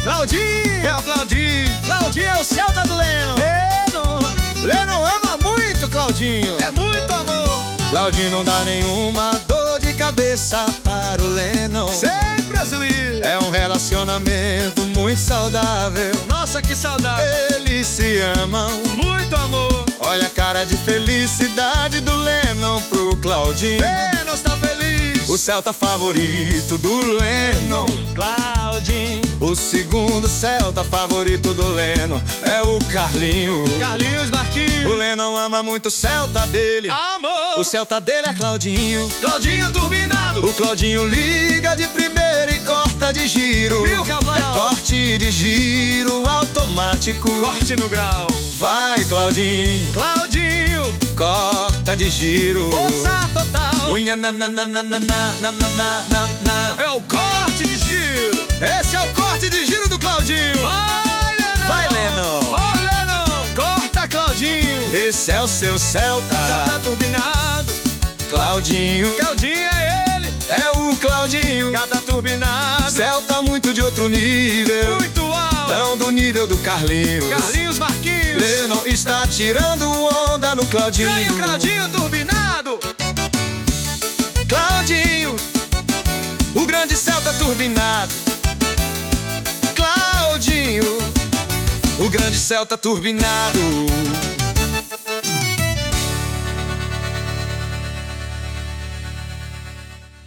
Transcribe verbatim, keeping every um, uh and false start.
Claudinho! É o Claudinho! Claudinho é o Celta do Lennon! Lennon! Lennon ama muito Claudinho! É muito amor! Claudinho não dá nenhuma dor de cabeça para o Lennon. Sempre brasileiro! É um relacionamento muito saudável. Nossa, que saudade! Eles se amam. Muito amor! Olha a cara de felicidade do Lennon pro Claudinho. Lennon está feliz! O Celta favorito do Lennon, Claudinho! o segundo Celta favorito do Lennon é o Carlinho. Carlinhos Marquinhos! O Lennon ama muito o Celta dele. Amor! O Celta dele é Claudinho. Claudinho turbinado! O Claudinho liga de primeira e corta de giro. Viu, Cabral? É corte de giro automático. Corte no grau! Vai, Claudinho, Claudinho! corta de giro. Força total! Unha na na na na na na na na na na. É o corte de giro! Esse é o corte de giro do Claudinho. Vai, Lennon! Vai, Lennon. Vai, Lennon! Corta, Claudinho! Esse é o seu Celta. Tá turbinado! Claudinho, Claudinho é ele! é o Claudinho. Cada turbinado! Celta muito de outro nível, Muito alto! não do nível do Carlinhos. Carlinhos Marquinhos! Lennon está tirando onda no Claudinho. Vem o Claudinho turbinado! Claudinho, o grande Celta turbinado. Claudinho, o grande Celta turbinado.